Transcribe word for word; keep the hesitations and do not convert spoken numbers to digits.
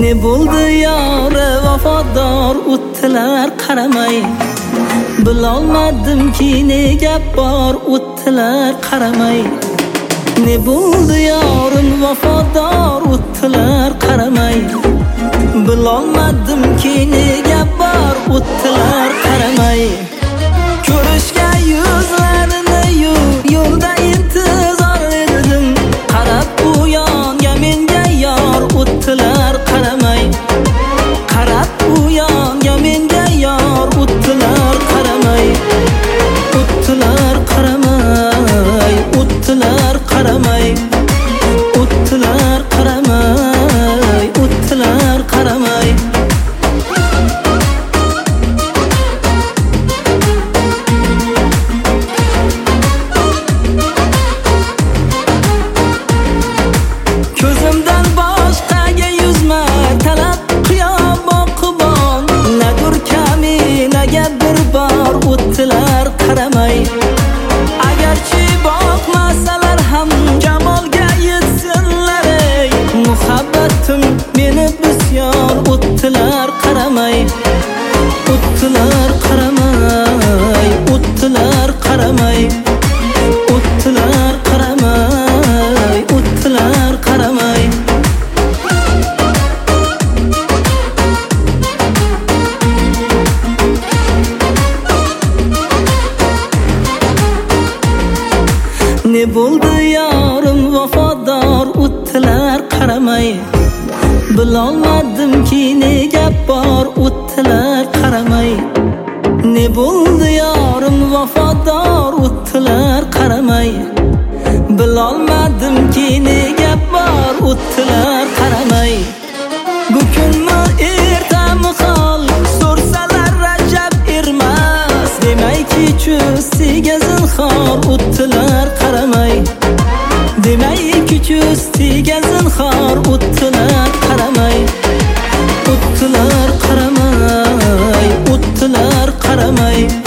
Ne bo'ldi yori vafodor o'ttilar qaramay. Bilolmadim-ki ne gap bor o'ttilar qaramay. Ne bo'ldi yorim vafodor o'ttilar qaramay. Bilolmadim-ki ne gap bor o'ttilar qaramay. Ko'rishgan yuzlarini yo'lda intizor edim. Qarab u yonga menga yor o'ttilar qaramay. Qarab u yonga menga yor o'ttilar qaramay. O'ttilar qaramay, o'ttilar qaramay. O'ttilar qaramay, o'ttilar qaramay. Ko'zimdan boshqaga yuzma talab qiyom boqibon. Nadur kaminaga bir bor o'ttilar qaramay. Agarchi boqmasalar ham jamolga yetsinlar ey. Muhabbatim meni bisyon o'ttilar qaramay. O'ttilar qaramay, o'ttilar qaramay. O'ttilar qaramay, o'ttilar qaramay. Ne bo'ldi yorim vafodor o'ttilar qaramay. Bilolmadim-ki ne gap bor o'ttilar qaramay. Ne bo'ldi yorim vafodor o'ttilar qaramay. Bilolmadim-ki ne gap bor o'ttilar qaramay. Bu kunmi ertami hol so'rsalar Rajab Ermas. Demayki cho'stiga zinhor o'ttilar qaramay. Demayki cho'stiga zinhor o'ttilar qaramay. O'ttilar qaramay, o'ttilar qaramay.